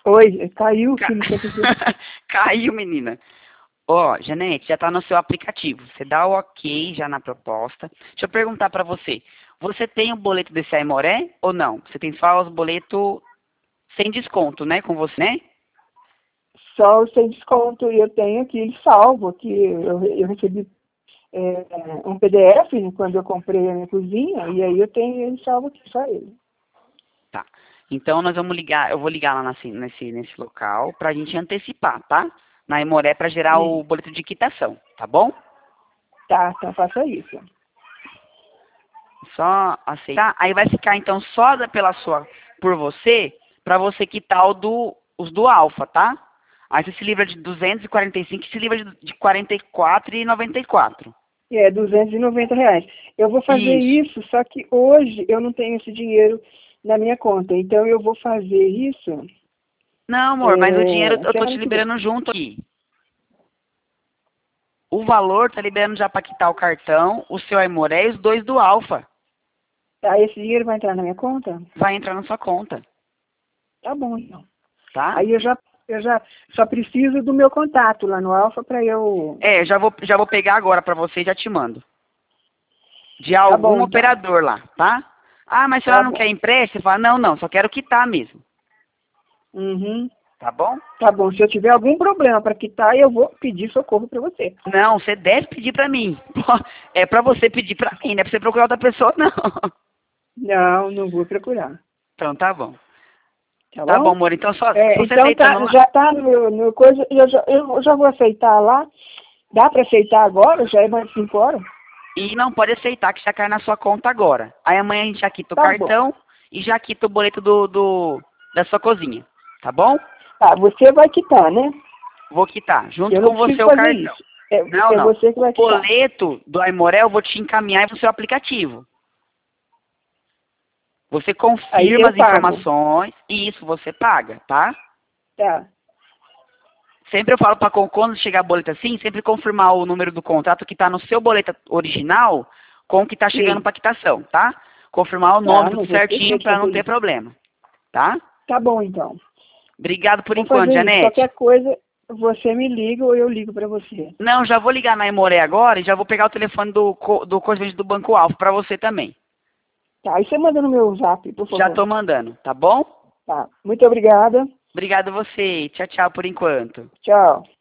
Oi, caiu, Ca- filho, o que aconteceu? Caiu, menina. Ó, Janete, já tá no seu aplicativo. Você dá o ok já na proposta. Deixa eu perguntar pra você. Você tem o boleto desse Aimoré ou não? Você tem só os boletos sem desconto, né? Com você, né? Só o sem desconto, e eu tenho aqui ele salvo, aqui eu recebi um PDF quando eu comprei a minha cozinha, e aí eu tenho ele salvo aqui, só ele. Tá. Então nós vamos ligar, eu vou ligar lá nesse local pra gente antecipar, tá? Na Aimoré pra gerar o Isso. boleto de quitação, tá bom? Tá, então faça isso. Só aceitar. Aí vai ficar então só por você, pra você quitar os do Alfa, tá? Aí você se livra de 245 e se livra de 44,94. É, R$ 290. Eu vou fazer Isso. isso, só que hoje eu não tenho esse dinheiro na minha conta. Então eu vou fazer isso Não, amor, mas o dinheiro eu tô te semana que vem. liberando junto aqui. O valor tá liberando já pra quitar o cartão, o seu Aimoré e os dois do Alfa. Tá, esse dinheiro vai entrar na minha conta? Vai entrar na sua conta, Tá bom, então. tá? Aí eu já só preciso do meu contato lá no Alfa para eu. É, já vou pegar agora pra você e já te mando. De Tá algum bom, então. operador lá, tá? Ah, mas a Tá senhora não bom. quer empréstimo? Você fala, não, não, só quero quitar mesmo. Uhum. Tá bom? Tá bom. Se eu tiver algum problema para quitar, eu vou pedir socorro para você. Não, você deve pedir pra mim. É pra você pedir pra mim, não é pra você procurar outra pessoa, não. Não, não vou procurar. Então tá bom. Tá Tá bom, bom? amor. Então só É, você então aceitando tá, lá. já tá no coisa. Eu já vou aceitar lá. Dá para aceitar agora? Já é mais de 5 horas? E não pode aceitar que já cai na sua conta agora. Aí amanhã a gente já quita o Tá bom. cartão e já quita o boleto da sua cozinha. Tá bom? Tá, você vai quitar, né? Vou quitar, junto Eu não com você preciso o fazer cartão. isso. É, Não, é não. você que O vai quitar. boleto do Aimoré eu vou te encaminhar pro seu aplicativo. Você Aí confirma eu as pago. informações e isso você paga, tá? Tá, Sempre eu falo para quando chegar boleto assim, sempre confirmar o número do contrato que está no seu boleto original com o que está chegando sim. para quitação, tá? Confirmar o Tá, nome não tudo vou esquecer certinho de para fazer não ter isso. problema, tá? Tá bom, então. Obrigado por Vou enquanto, fazer isso. Janete. Qualquer coisa, você me liga ou eu ligo para você. Não, já vou ligar na Emoré agora e já vou pegar o telefone do correspondente do Banco Alfa para você também. Tá, aí você manda no meu zap, por Já favor. tô mandando, tá bom? Tá, muito obrigada. Obrigado a você. Tchau, tchau por enquanto. Tchau.